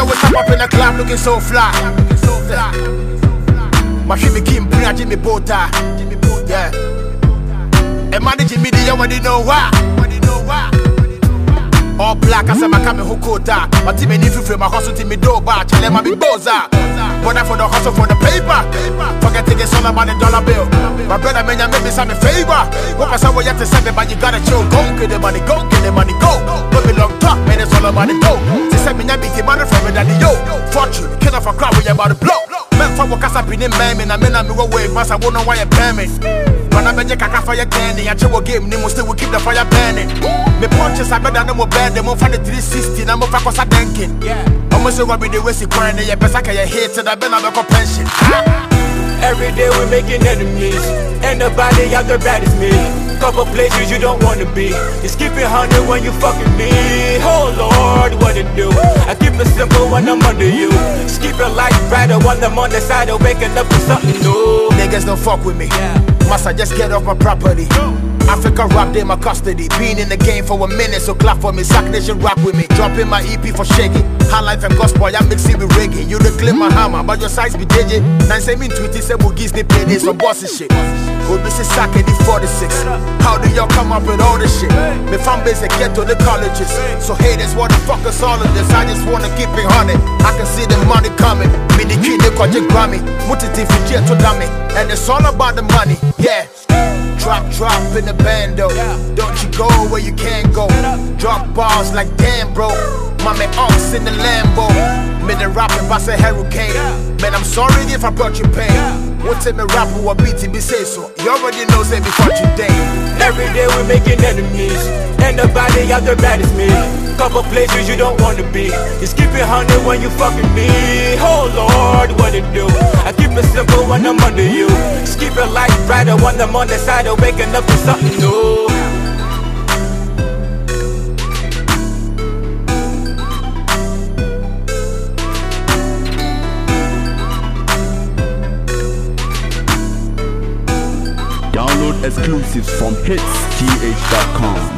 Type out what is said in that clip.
always step up in the club looking so fly. My shit me Kim Bria Jimmy Bota. Yeah. And managing me, they already know why. All black, I said my coming hukota. My team in if my hustle team me do bar, tell them I be boza. But I for the hustle for the paper. Forget to get all about the dollar bill. My brother man, you make me some favor. What I saw what you have to say, but you gotta chill. Go get the money, go get the money, go. Don't be long talk, man, it's all about the go. They said me, I beat the money from me, daddy, yo. Fortune, kill off a crowd, we about to blow. Men for what I been in man, and I mean, I'm away, pass, I won't know why you pay me. When I bet you can't fire candy, I show a game, Nemo still will keep the fire burning. Me punches, I better no more bad, them for the 360, I'm for a thinking. Almost over the way she crying, yeah, best I can hate, and I've been on a pension. Every day we're making enemies, and nobody out there bad as me. Couple places you don't wanna be. You skip it 100 when you fucking me. Oh Lord, what it do? I keep it simple when I'm under you. Skip it like rider when I'm on the side of waking up to something new. Niggas don't fuck with me. Must I just get off my property? Africa rap, they my custody. Been in the game for a minute, so clap for me. Sack Nation rock with me. Dropping my EP for Shaggy. High life and gospel, I mix it with reggae. You reclaim my hammer, but your size be DJ. Now say me tweety, say Boogies, they pay this some bossy shit. Go be sack in the 46. How do y'all come up with all this shit? My fan base, they get to the colleges. So haters, what the fuck is all of this? I just wanna keep it 100. I can see the money coming. Me the key, they call you Grammy. Mutiti for jet to dummy. And it's all about the money, yeah. Drop in the bando. Don't you go where you can't go. Drop bars like damn, bro. My man Ox in the Lambo. Me the rapping boss a hurricane. Man, I'm sorry if I brought you pain. What time me rap who a beat be say so? You already know say before today. Every day we're making enemies, and nobody out there bad as me. Couple places you don't wanna be. You skip it 100 when you fucking me. Oh Lord, what it do? I keep it simple when I'm under you. Skip it like rider when I'm on the side of waking up to something new. Download exclusives from hitsth.com.